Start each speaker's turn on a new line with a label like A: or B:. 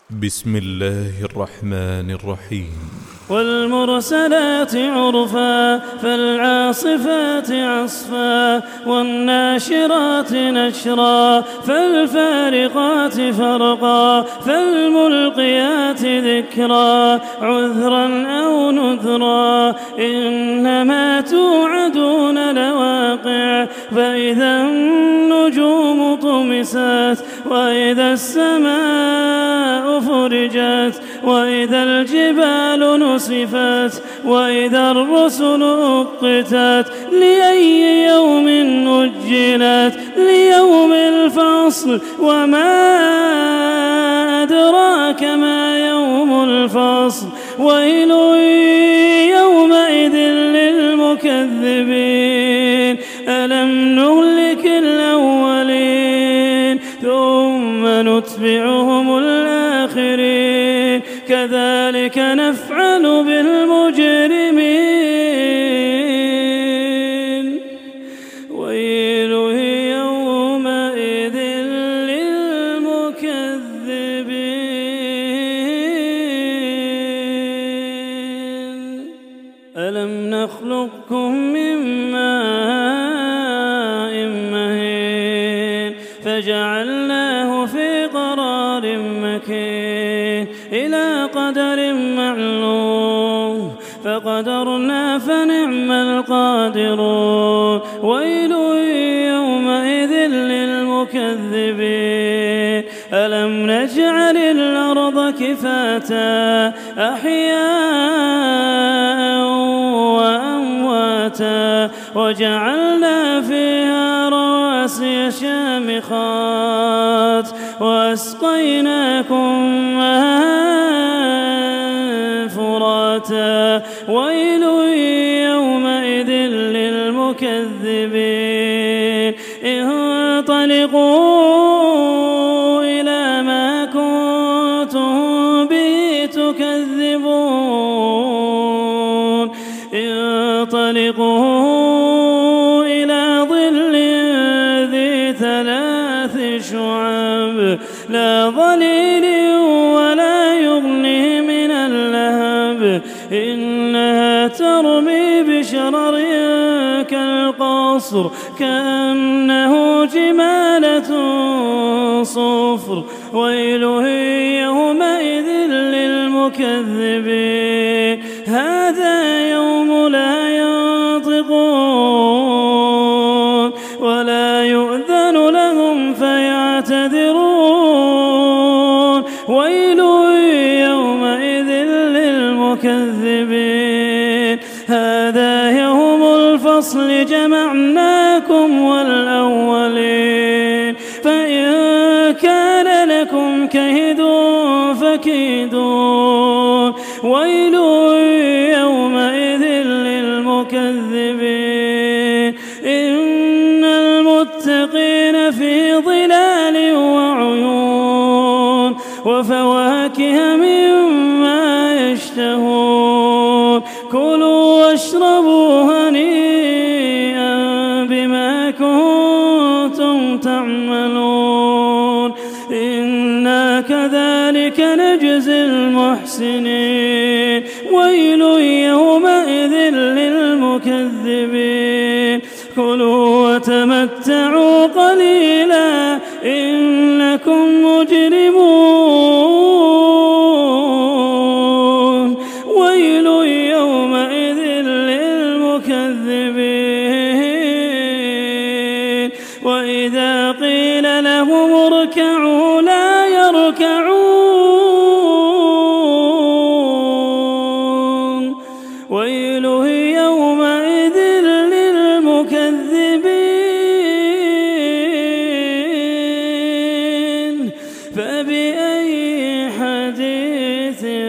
A: بسم الله الرحمن الرحيم.
B: والمرسلات عرفا فالعاصفات عصفا والناشرات نشرا فالفارقات فرقا فالملقيات ذكرا عذرا أو نذرا إنما توعدون لواقع فإذا النجوم طمست وإذا السماء فرجت وإذا الجبال نصفت وإذا الرسل أقتت لأي يوم نجلت ليوم الفصل وما أدراك ما يوم الفصل ويل يومئذ للمكذبين ألم نهلك الأولين ثم نتبعهم الآخرين كذلك نفعل بالمجرمين ويل يومئذ للمكذبين ألم نخلقكم من ماء مهين فجعلناه في قرار مكين إلى قدر معلوم فقدرنا فنعم القادرون ويل يومئذ للمكذبين ألم نجعل الأرض كفاتا أحياء وأمواتا وجعلنا فيها رواسي شامخات وأسقيناكم ماء فراتا ويل يومئذ للمكذبين انطلقوا إلى ما كنتم به تكذبون انطلقوا إلى ظل ذي ثلاث شعب لا ظليل ولا يغني من اللهب إنها ترمي بشرر كالقصر كأنه جمالة صفر ويل يومئذ للمكذبين هذا يوم لا ينطقون ولا يؤذن لهم فيعتذرون ويل يومئذ للمكذبين هذا يوم الفصل جمعناكم والأولين فإن كان لكم كيد فكيدون ويل يومئذ للمكذبين إن المتقين في ظلال وعيون وفواكه مما يشتهون كلوا واشربوا هنيئا بما كنتم تعملون إنا كذلك نجزي المحسنين ويل يومئذ للمكذبين كلوا وتمتعوا قليلا إنكم مجرمون ويل يومئذ للمكذبين وإذا قيل لهم اركعوا لا يركعون ويل يومئذ للمكذبين فبأي حديث